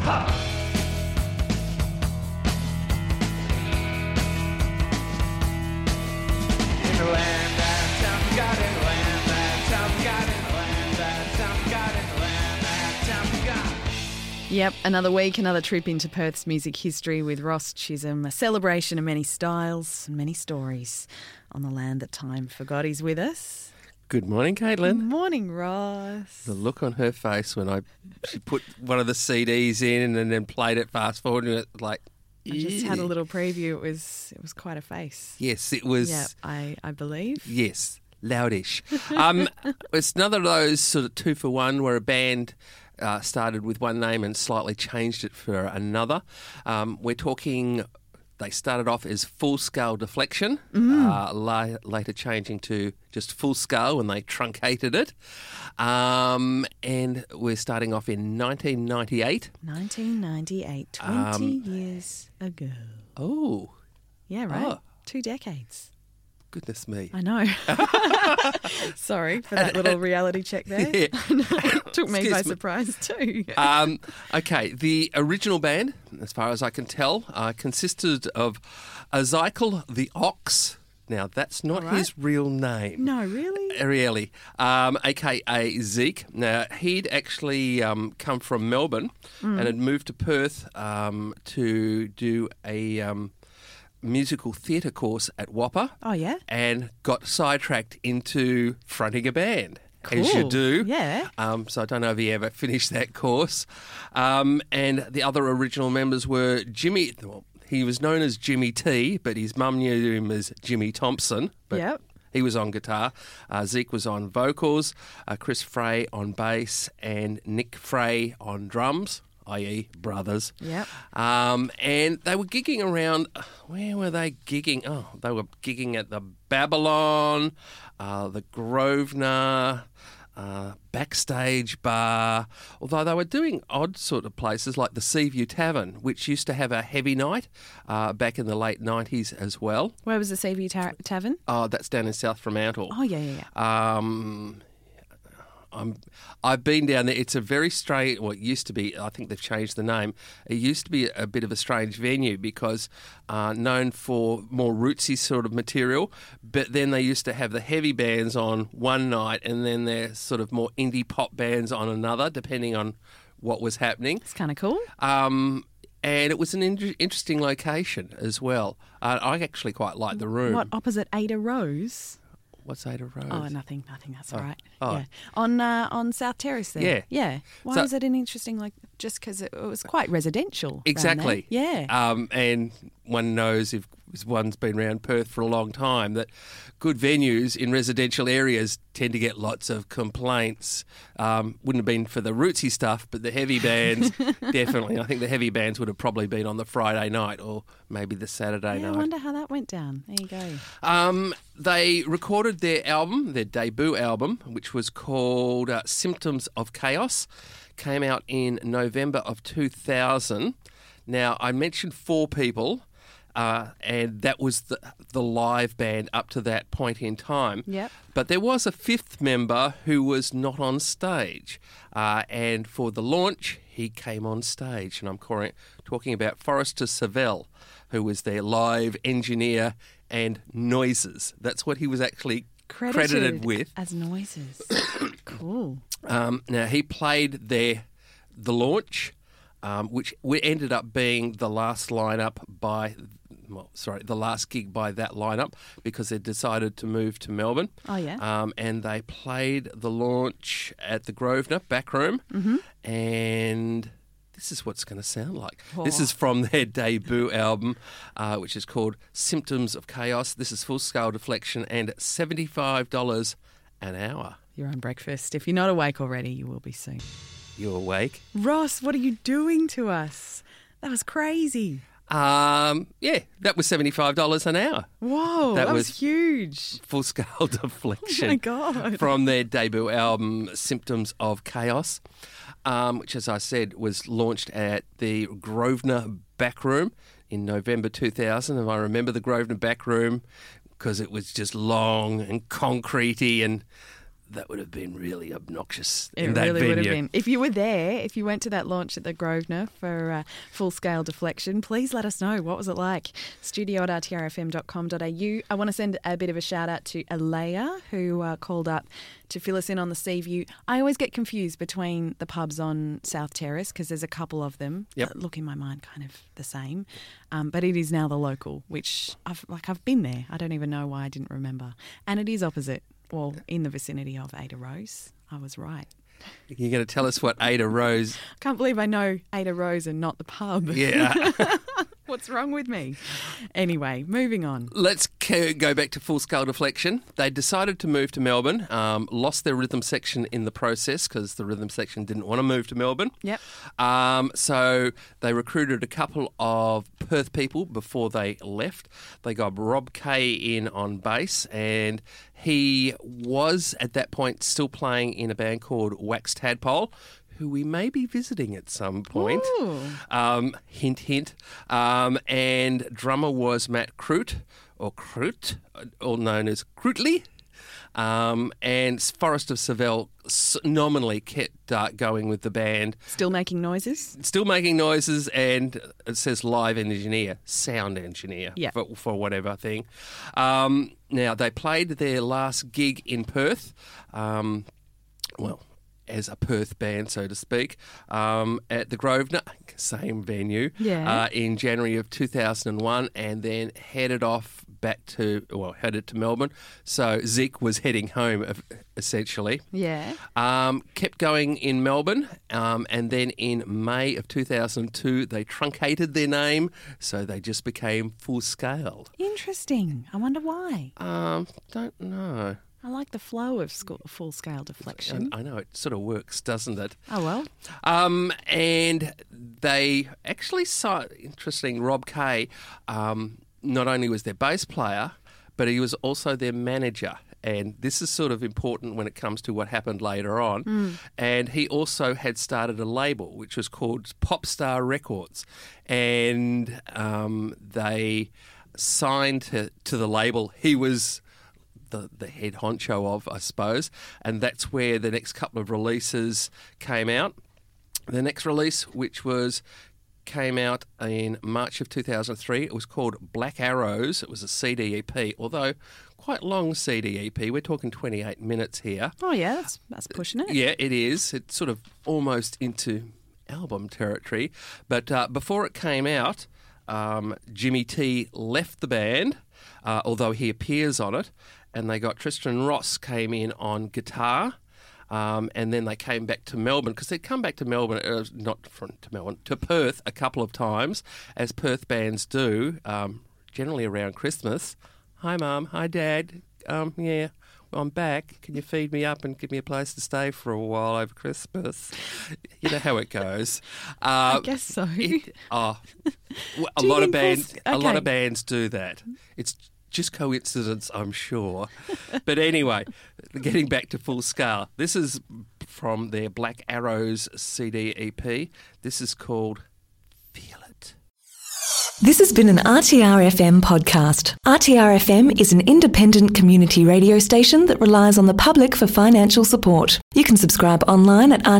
Yep, another week, another trip into Perth's music history with Ross Chisholm, a celebration of many styles and many stories on the land that time forgot. He's with us. Good morning, Caitlin. Good morning, Ross. The look on her face when she put one of the CDs in and then played it fast forward and it like... I just had a little preview. It was quite a face. Yes, it was... Yeah, I believe. Yes, loudish. It's another of those sort of 2-for-1 where a band... started with one name and slightly changed it for another. We're talking, they started off as Full Scale Deflection, later changing to just Full Scale when they truncated it. And we're starting off in 1998. 1998, 20 years ago. Oh. Yeah, right. Oh. 2 decades. Goodness me. I know. Sorry for that little reality check there. Yeah. Took me by surprise too. Okay, the original band, as far as I can tell, consisted of Ezekiel the Ox. Now, that's not his real name. No, really? Arieli, a.k.a. Zeke. Now, he'd actually come from Melbourne and had moved to Perth to do a... musical theatre course at Whopper. Oh, yeah? And got sidetracked into fronting a band. Cool. As you do. Yeah. So I don't know if he ever finished that course. And the other original members were Jimmy... Well, he was known as Jimmy T, but his mum knew him as Jimmy Thompson. But yep. He was on guitar. Zeke was on vocals. Chris Frey on bass. And Nick Frey on drums. I.e. brothers. Yep. And they were gigging around, where were they gigging? Oh, they were gigging at the Babylon, the Grosvenor, Backstage Bar, although they were doing odd sort of places like the Seaview Tavern, which used to have a heavy night back in the late 90s as well. Where was the Seaview Tavern? Oh, that's down in South Fremantle. Oh, yeah. I've been down there. It's a very strange, well, it used to be, I think they've changed the name. It used to be a bit of a strange venue because known for more rootsy sort of material, but then they used to have the heavy bands on one night and then their sort of more indie pop bands on another, depending on what was happening. It's kind of cool. And it was an interesting location as well. I actually quite liked the room. What, opposite Ada Rose? What's Ada Rose? Oh, nothing. That's all right. Oh. Yeah, on South Terrace there. Yeah. Yeah. Why was it an interesting, just because it was quite residential? Exactly. Yeah. And one knows if one's been around Perth for a long time that good venues in residential areas tend to get lots of complaints. Wouldn't have been for the rootsy stuff, but the heavy bands, definitely. I think the heavy bands would have probably been on the Friday night or maybe the Saturday night. I wonder how that went down. There you go. They recorded their album, their debut album, which was called Symptoms of Chaos. Came out in November of 2000. Now, I mentioned 4 people. And that was the live band up to that point in time. Yep. But there was a 5th member who was not on stage. And for the launch, he came on stage. And I'm talking about Forrester Savell, who was their live engineer and noises. That's what he was actually credited with. As noises. Cool. Now, he played the launch, which ended up being the last the last gig by that lineup because they decided to move to Melbourne. Oh, yeah. And they played the launch at the Grosvenor back room. Mm-hmm. And this is what it's going to sound like. Oh. This is from their debut album, which is called Symptoms of Chaos. This is Full Scale Deflection and $75 an hour. You're on breakfast. If you're not awake already, you will be soon. You awake? Ross, what are you doing to us? That was crazy. Yeah, that was $75 an hour. Whoa, that was huge. Full Scale Deflection. Oh, my God. From their debut album, Symptoms of Chaos, which, as I said, was launched at the Grosvenor Backroom in November 2000. And I remember the Grosvenor Backroom because it was just long and concretey and that would have been really obnoxious It in that really venue. would have been. If you were there, if you went to that launch at the Grosvenor for full-scale deflection, please let us know. What was it like? studio@rtrfm.com.au. I want to send a bit of a shout-out to Alea, who called up to fill us in on the Sea View. I always get confused between the pubs on South Terrace because there's a couple of them that look in my mind kind of the same. But it is now the Local, which I've been there. I don't even know why I didn't remember. And it is opposite. Well, in the vicinity of Ada Rose. I was right. You're going to tell us what Ada Rose... I can't believe I know Ada Rose and not the pub. Yeah. What's wrong with me? Anyway, moving on. Let's go back to full-scale deflection. They decided to move to Melbourne, lost their rhythm section in the process because the rhythm section didn't want to move to Melbourne. Yep. So they recruited a couple of Perth people before they left. They got Rob Kay in on bass, and he was at that point still playing in a band called Wax Tadpole, who we may be visiting at some point. Hint, hint. And drummer was Matt Croot, or known as Crootley. And Forrest of Savelle nominally kept going with the band. Still making noises? Still making noises, and it says live engineer, sound engineer, for whatever thing. Now, they played their last gig in Perth, as a Perth band, so to speak, at the Grosvenor, same venue, in January of 2001, and then headed to Melbourne. So Zeke was heading home, essentially. Yeah. Kept going in Melbourne, and then in May of 2002, they truncated their name, so they just became Full Scale. Interesting. I wonder why. Don't know. I like the flow of full-scale deflection. I know, it sort of works, doesn't it? Oh, well. And they actually saw, interesting, Rob Kay, not only was their bass player, but he was also their manager. And this is sort of important when it comes to what happened later on. And he also had started a label, which was called Popstar Records. And they signed to the label. He was the head honcho of, I suppose, and that's where the next couple of releases came out. The next release, which came out in March of 2003, it was called Black Arrows. It was a CD EP, although quite long CD EP. We're talking 28 minutes here. Oh yeah, that's pushing it. Yeah, it is. It's sort of almost into album territory. But before it came out, Jimmy T left the band, although he appears on it. And they got Tristan Ross came in on guitar, and then they came back to Melbourne because they'd come back to Melbourne, to Perth a couple of times, as Perth bands do, generally around Christmas. Hi, Mum. Hi, Dad. I'm back. Can you feed me up and give me a place to stay for a while over Christmas? You know how it goes. I guess so. A lot of bands do that. It's just coincidence, I'm sure. But anyway, getting back to Full Scale. This is from their Black Arrows CD EP. This is called Feel It. This has been an RTR-FM podcast. RTR-FM is an independent community radio station that relies on the public for financial support. You can subscribe online at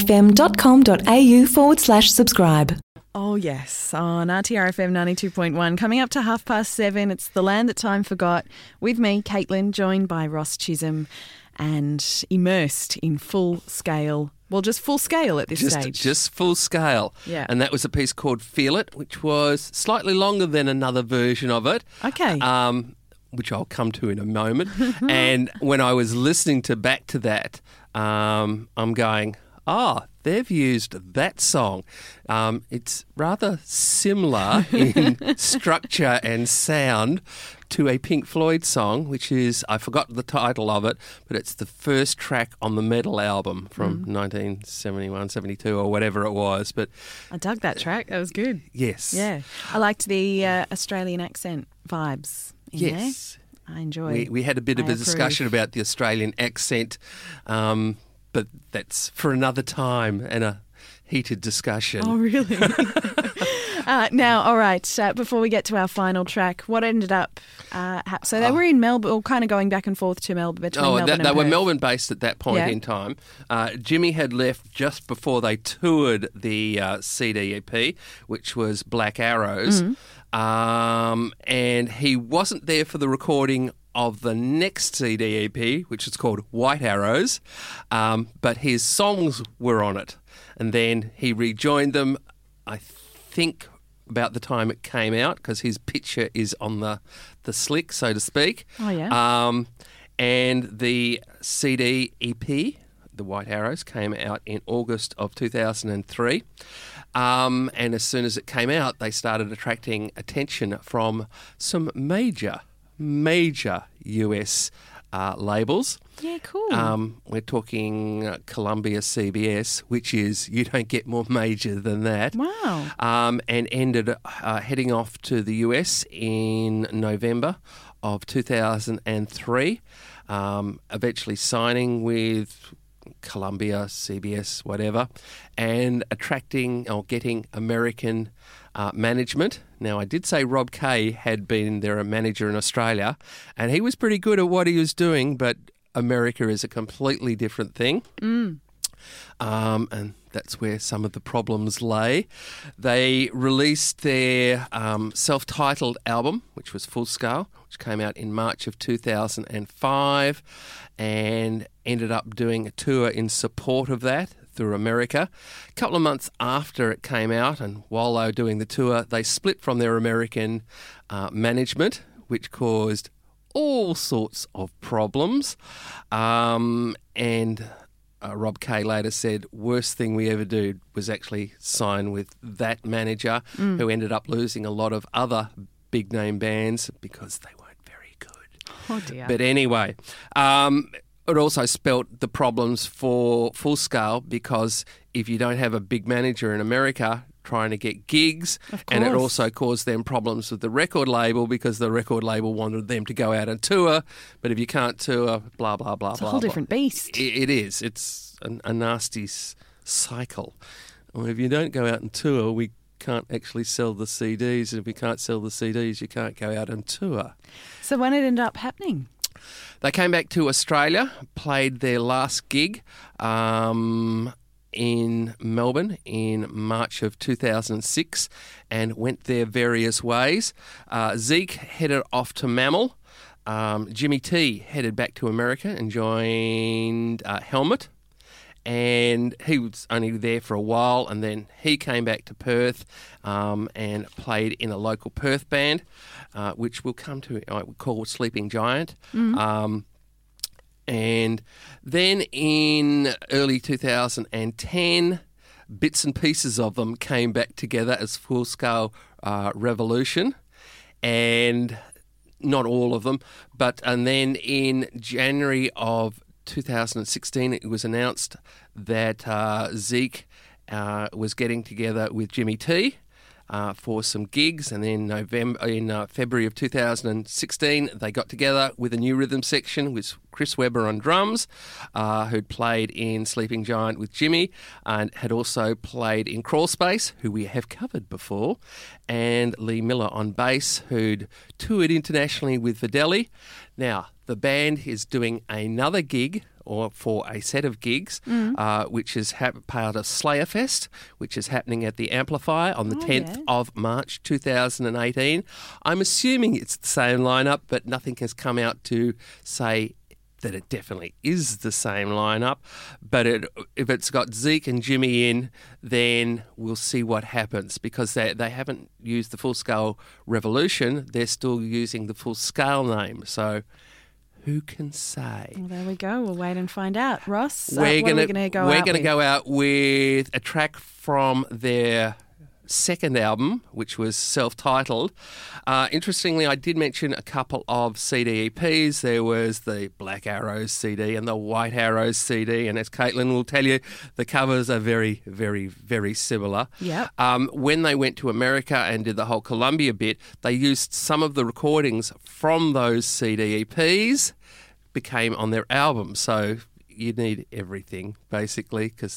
rtrfm.com.au/subscribe. Oh, yes, on RTR-FM 92.1. Coming up to 7:30, it's The Land That Time Forgot. With me, Caitlin, joined by Ross Chisholm, and immersed in full scale. Well, just full scale at this stage. Just Full Scale. Yeah. And that was a piece called Feel It, which was slightly longer than another version of it. Okay. Which I'll come to in a moment. And when I was listening back to that, I'm going, they've used that song. It's rather similar in structure and sound to a Pink Floyd song, which is, I forgot the title of it, but it's the first track on the Metal album from 1971, 72 or whatever it was. But I dug that track. That was good. Yes. Yeah. I liked the Australian accent vibes in there. I enjoyed. We had a bit of a discussion about the Australian accent, but that's for another time and a heated discussion. Oh, really? Now, all right, before we get to our final track, what ended up so they were in Melbourne, or kind of going back and forth to Melbourne, between Melbourne and they were Perth. Melbourne-based at that point in time. Jimmy had left just before they toured the CD EP, which was Black Arrows, and he wasn't there for the recording of the next CD EP, which is called White Arrows, but his songs were on it. And then he rejoined them, I think, about the time it came out, because his picture is on the slick, so to speak. Oh, yeah. And the CD EP, The White Arrows, came out in August of 2003. And as soon as it came out, they started attracting attention from some major US labels. Yeah, cool. We're talking Columbia CBS, which is, you don't get more major than that. Wow. And ended heading off to the US in November of 2003, eventually signing with Columbia, CBS, whatever, and attracting or getting American management. Now, I did say Rob Kay had been their manager in Australia, and he was pretty good at what he was doing, but America is a completely different thing. And that's where some of the problems lay. They released their self-titled album, which was Full Scale, which came out in March of 2005, and ended up doing a tour in support of that through America. A couple of months after it came out, and while they were doing the tour, they split from their American management, which caused all sorts of problems. And Rob Kay later said, worst thing we ever did was actually sign with that manager, who ended up losing a lot of other big-name bands because they weren't very good. Oh, dear. But anyway, it also spelt the problems for Full Scale, because if you don't have a big manager in America trying to get gigs, and it also caused them problems with the record label, because the record label wanted them to go out and tour, but if you can't tour, blah, blah, blah, It's blah. a whole different beast. It is. It's a nasty cycle. Well, if you don't go out and tour, we can't actually sell the CDs, and if we can't sell the CDs, you can't go out and tour. So when it ended up happening? They came back to Australia, played their last gig in Melbourne in March of 2006, and went their various ways. Zeke headed off to Mammal. Jimmy T headed back to America and joined Helmet. And he was only there for a while, and then he came back to Perth and played in a local Perth band, which we'll come to, I would call Sleeping Giant. And then in early 2010, bits and pieces of them came back together as Full Scale Revolution, and not all of them, and then in January of 2016, it was announced that Zeke was getting together with Jimmy T for some gigs, and then February of 2016, they got together with a new rhythm section with Chris Webber on drums, who'd played in Sleeping Giant with Jimmy, and had also played in Crawl Space, who we have covered before, and Lee Miller on bass, who'd toured internationally with Videli. Now, the band is doing another gig, or for a set of gigs, which is part of Slayerfest, which is happening at the Amplifier on the 10th of March 2018. I'm assuming it's the same lineup, but nothing has come out to say that it definitely is the same lineup. But if it's got Zeke and Jimmy in, then we'll see what happens, because they haven't used the Full Scale Revolution. They're still using the Full Scale name. So who can say? Well, there we go. We'll wait and find out. Ross, we're going to go out with a track from their second album, which was self-titled. Interestingly, I did mention a couple of CD EPs. There was the Black Arrows CD and the White Arrows CD, and as Caitlin will tell you, the covers are very, very, very similar. Yep. When they went to America and did the whole Columbia bit, they used some of the recordings from those CD EPs, became on their album. So you need everything, basically, because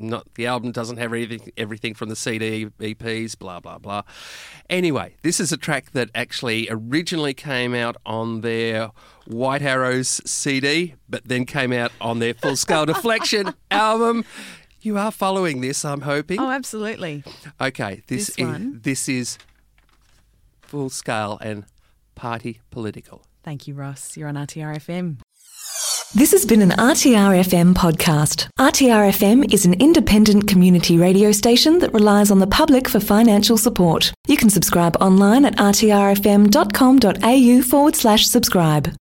the album doesn't have everything from the CD, EPs, blah, blah, blah. Anyway, this is a track that actually originally came out on their White Arrows CD, but then came out on their Full Scale Deflection album. You are following this, I'm hoping. Oh, absolutely. Okay, this is Full Scale and Party Political. Thank you, Ross. You're on RTR-FM. This has been an RTR-FM podcast. RTR-FM is an independent community radio station that relies on the public for financial support. You can subscribe online at rtrfm.com.au/subscribe.